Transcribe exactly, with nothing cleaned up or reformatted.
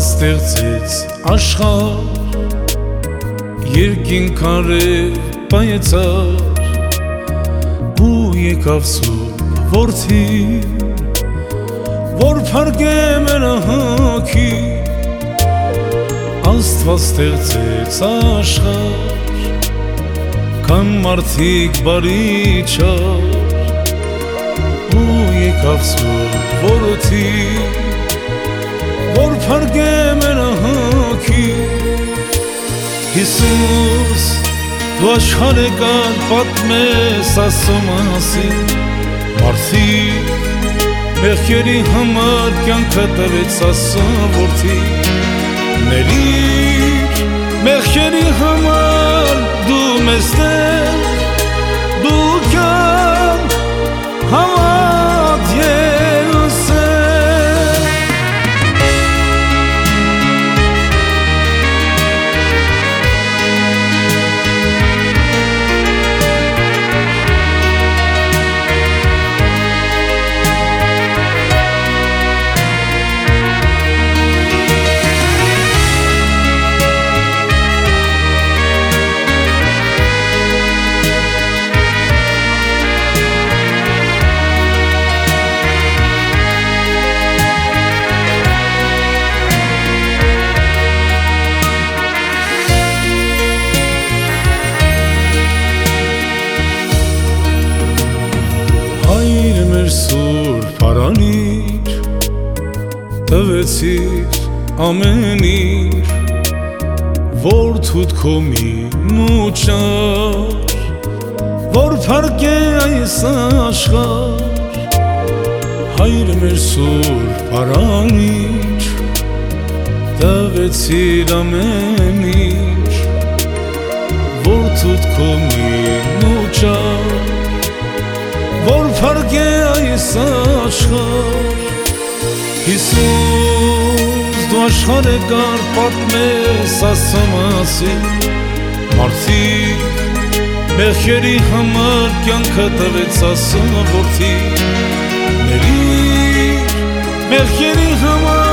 Աստված ստեղծեց աշխարհ, երկինք արև պայծառ, ու եկավ Սուրբ Որդին, որ փրկե մեր հոգին։ Աստված ստեղծեց աշխարհ, քան մարդիկ բարի չար, ու եկավ Սուրբ Որդին, որ փրկե մեր հոգին։ Հիսուս, դու աշխարհը կար պատմես Աստծո մասին, մարդիկ մեղքերի համար կյանքը տվեց Աստծո Որդին։ Ներիր մեղքերի համար դու մեզ Տեր, դու կյանք հավատ Երուսեր։ Սուրբ արանիր, տվեցիր ամեն իր, որդուդ քո մին ու ճար, որ փրկե այս աշխարհ։ Հայր մեր Սուրբ արանիր, տվեցիր ամեն իր, որդուդ քո մին ու ճար, որ փրկե այս աշխարհ։ Հիսուս, դու աշխարհը կար պատմես Աստծո մասին, մարդիկ մեղքերի համար կյանքը տվեց Աստծո Որդին։ Ներիր մեղքերի համար